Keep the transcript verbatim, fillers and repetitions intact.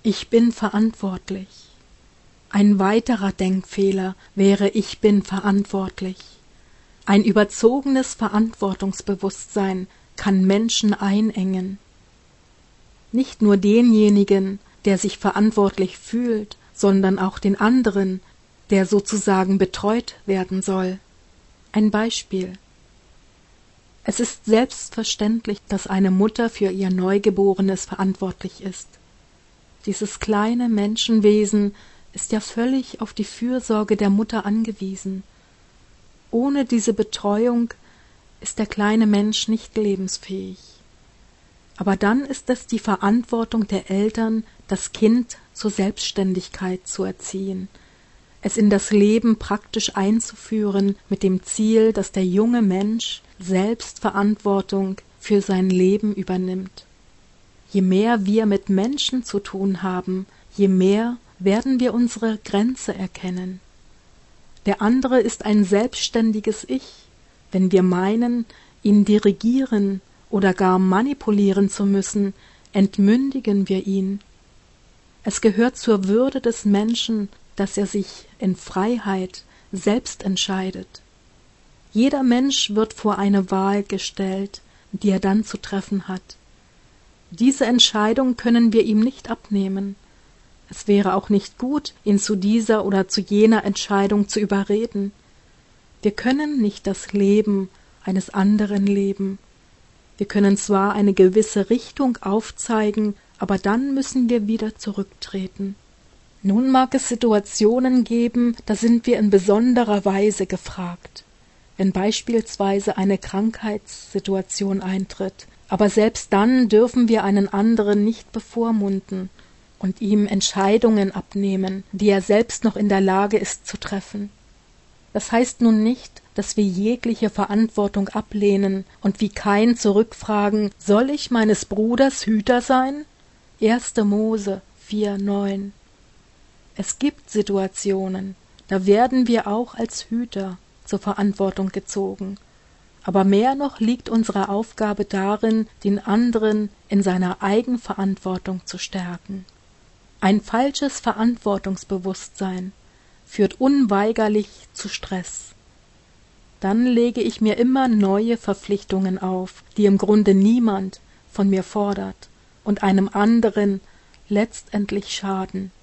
Ich bin verantwortlich. Ein weiterer Denkfehler wäre ich bin verantwortlich. Ein überzogenes Verantwortungsbewusstsein kann Menschen einengen. Nicht nur denjenigen, der sich verantwortlich fühlt, sondern auch den anderen, der sozusagen betreut werden soll. Ein Beispiel. Es ist selbstverständlich, dass eine Mutter für ihr Neugeborenes verantwortlich ist. Dieses kleine Menschenwesen ist ja völlig auf die Fürsorge der Mutter angewiesen. Ohne diese Betreuung ist der kleine Mensch nicht lebensfähig. Aber dann ist es die Verantwortung der Eltern, das Kind zur Selbstständigkeit zu erziehen, es in das Leben praktisch einzuführen, mit dem Ziel, dass der junge Mensch selbst Verantwortung für sein Leben übernimmt. Je mehr wir mit Menschen zu tun haben, je mehr werden wir unsere Grenze erkennen. Der andere ist ein selbstständiges Ich. Wenn wir meinen, ihn dirigieren oder gar manipulieren zu müssen, entmündigen wir ihn. Es gehört zur Würde des Menschen, dass er sich in Freiheit selbst entscheidet. Jeder Mensch wird vor eine Wahl gestellt, die er dann zu treffen hat. Diese Entscheidung können wir ihm nicht abnehmen. Es wäre auch nicht gut, ihn zu dieser oder zu jener Entscheidung zu überreden. Wir können nicht das Leben eines anderen leben. Wir können zwar eine gewisse Richtung aufzeigen, aber dann müssen wir wieder zurücktreten. Nun mag es Situationen geben, da sind wir in besonderer Weise gefragt. Wenn beispielsweise eine Krankheitssituation eintritt, aber selbst dann dürfen wir einen anderen nicht bevormunden und ihm Entscheidungen abnehmen, die er selbst noch in der Lage ist zu treffen. Das heißt nun nicht, dass wir jegliche Verantwortung ablehnen und wie Kain zurückfragen, soll ich meines Bruders Hüter sein? erster Mose vier neun. Es gibt Situationen, da werden wir auch als Hüter zur Verantwortung gezogen. Aber mehr noch liegt unsere Aufgabe darin, den anderen in seiner Eigenverantwortung zu stärken. Ein falsches Verantwortungsbewusstsein führt unweigerlich zu Stress. Dann lege ich mir immer neue Verpflichtungen auf, die im Grunde niemand von mir fordert und einem anderen letztendlich schaden.